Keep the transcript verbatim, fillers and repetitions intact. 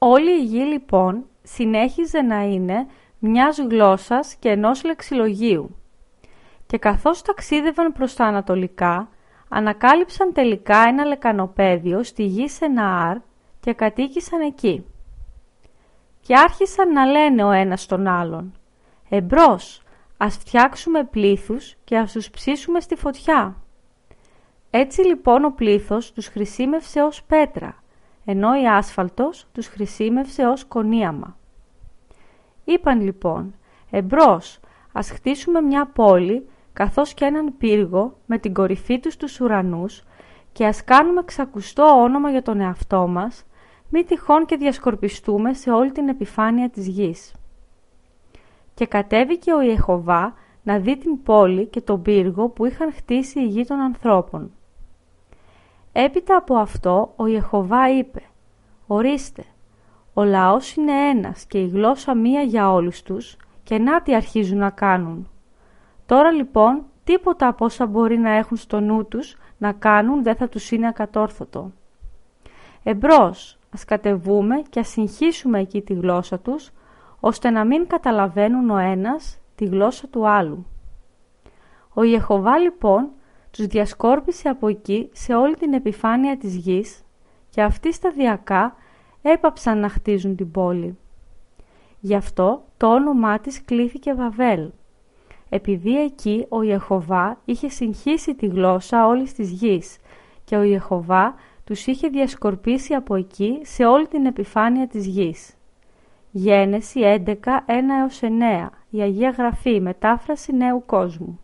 Όλη η γη λοιπόν συνέχιζε να είναι μιας γλώσσας και ενός λεξιλογίου. Και καθώς ταξίδευαν προς τα ανατολικά, ανακάλυψαν τελικά ένα λεκανοπέδιο στη γη Σεναάρ και κατοίκησαν εκεί. Και άρχισαν να λένε ο ένας τον άλλον «Εμπρός, ας φτιάξουμε πλήθους και ας τους ψήσουμε στη φωτιά». Έτσι λοιπόν ο πλήθος τους χρησίμευσε ως πέτρα, ενώ η άσφαλτος τους χρησίμευσε ως κονίαμα. Είπαν λοιπόν «Εμπρός, ας χτίσουμε μια πόλη καθώς και έναν πύργο με την κορυφή τους στους ουρανούς και ας κάνουμε ξακουστό όνομα για τον εαυτό μας, μη τυχόν και διασκορπιστούμε σε όλη την επιφάνεια της γης». Και κατέβηκε ο Ιεχωβά να δει την πόλη και τον πύργο που είχαν χτίσει οι γη των ανθρώπων. Έπειτα από αυτό ο Ιεχωβά είπε «Ορίστε, ο λαός είναι ένας και η γλώσσα μία για όλους τους και να τι αρχίζουν να κάνουν. Τώρα λοιπόν τίποτα από όσα μπορεί να έχουν στο νου τους να κάνουν δεν θα τους είναι ακατόρθωτο. Εμπρός, ας κατεβούμε και ας συγχύσουμε εκεί τη γλώσσα τους, ώστε να μην καταλαβαίνουν ο ένας τη γλώσσα του άλλου». Ο Ιεχωβά λοιπόν τους διασκόρπισε από εκεί σε όλη την επιφάνεια της γης και αυτοί σταδιακά έπαψαν να χτίζουν την πόλη. Γι' αυτό το όνομά της κλήθηκε Βαβέλ, επειδή εκεί ο Ιεχωβά είχε συγχύσει τη γλώσσα όλης της γης και ο Ιεχωβά τους είχε διασκορπίσει από εκεί σε όλη την επιφάνεια της γης. Γένεση έντεκα, ένα έως εννέα, η Αγία Γραφή, μετάφραση Νέου Κόσμου.